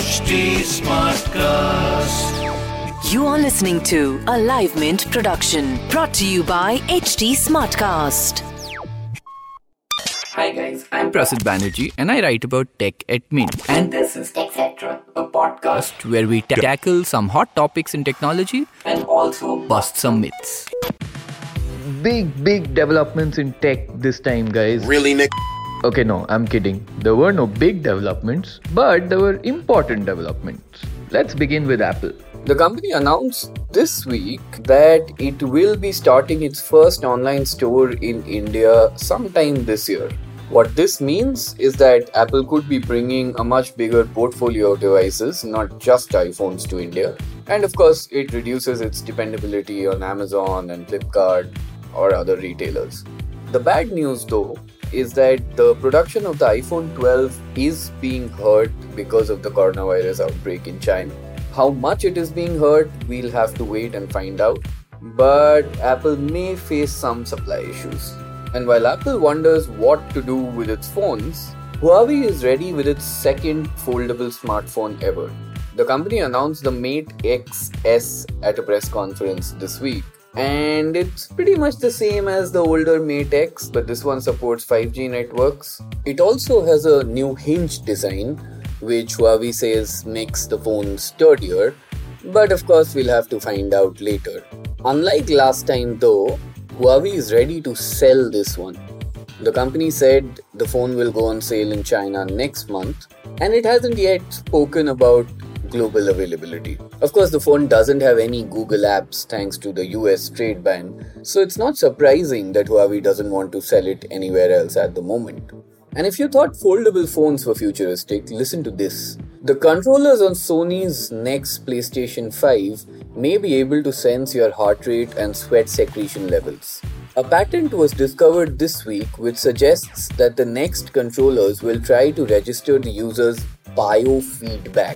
HT Smartcast. You are listening to a Live Mint production brought to you by HT Smartcast. Hi guys, I'm Prasid Banerjee and I write about tech at Mint. And this is TechCetra, a podcast where we tackle some hot topics in technology and also bust some myths. Big developments in tech this time, guys. Really, Nick? Okay, no, I'm kidding. There were no big developments, but there were important developments. Let's begin with Apple. The company announced this week that it will be starting its first online store in India sometime this year. What this means is that Apple could be bringing a much bigger portfolio of devices, not just iPhones, to India. And of course, it reduces its dependability on Amazon and Flipkart or other retailers. The bad news though is that the production of the iPhone 12 is being hurt because of the coronavirus outbreak in China. How much it is being hurt, we'll have to wait and find out. But Apple may face some supply issues. And while Apple wonders what to do with its phones, Huawei is ready with its second foldable smartphone ever. The company announced the Mate X at a press conference this week. And it's pretty much the same as the older Mate X, but this one supports 5G networks. It also has a new hinge design, which Huawei says makes the phone sturdier, but of course we'll have to find out later. Unlike last time though, Huawei is ready to sell this one. The company said the phone will go on sale in China next month, and it hasn't yet spoken about global availability. Of course, the phone doesn't have any Google apps thanks to the US trade ban, so it's not surprising that Huawei doesn't want to sell it anywhere else at the moment. And if you thought foldable phones were futuristic, listen to this. The controllers on Sony's next PlayStation 5 may be able to sense your heart rate and sweat secretion levels. A patent was discovered this week which suggests that the next controllers will try to register the user's biofeedback.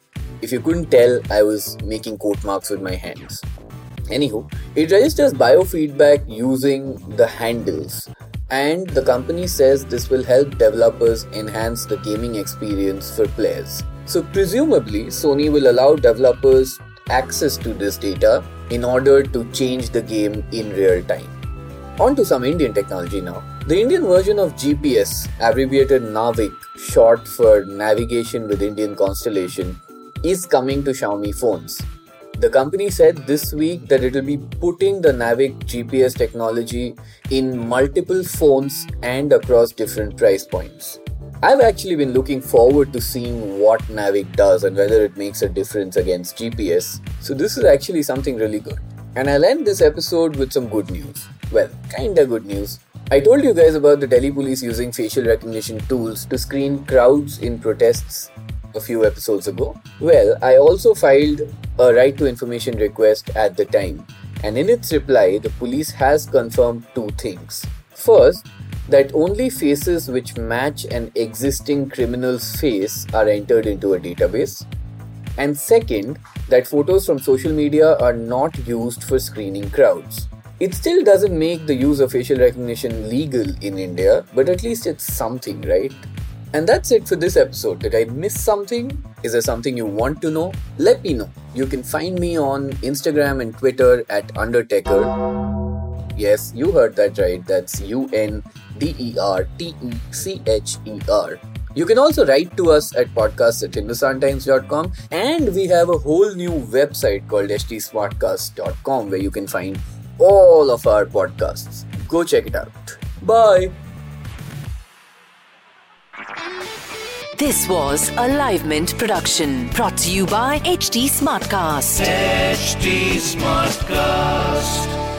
If you couldn't tell, I was making quote marks with my hands. Anywho, it registers biofeedback using the handles. And the company says this will help developers enhance the gaming experience for players. So presumably, Sony will allow developers access to this data in order to change the game in real time. On to some Indian technology now. The Indian version of GPS, abbreviated NAVIC, short for Navigation with Indian Constellation, is coming to Xiaomi phones. The company said this week that it will be putting the NAVIC GPS technology in multiple phones and across different price points. I've actually been looking forward to seeing what NAVIC does and whether it makes a difference against GPS. So this is actually something really good. And I'll end this episode with some good news. Well, kinda good news. I told you guys about the Delhi police using facial recognition tools to screen crowds in protests a few episodes ago. Well, I also filed a right to information request at the time, and in its reply, the police has confirmed two things. First, that only faces which match an existing criminal's face are entered into a database. And second, that photos from social media are not used for screening crowds. It still doesn't make the use of facial recognition legal in India, but at least it's something, right? And that's it for this episode. Did I miss something? Is there something you want to know? Let me know. You can find me on Instagram and Twitter at Undertaker. Yes, you heard that right. That's UNDERTECHER. You can also write to us at podcasts@hindustantimes.com, and we have a whole new website called htsmartcast.com where you can find all of our podcasts. Go check it out. Bye. This was a Live Mint production brought to you by HT Smartcast. HT Smartcast.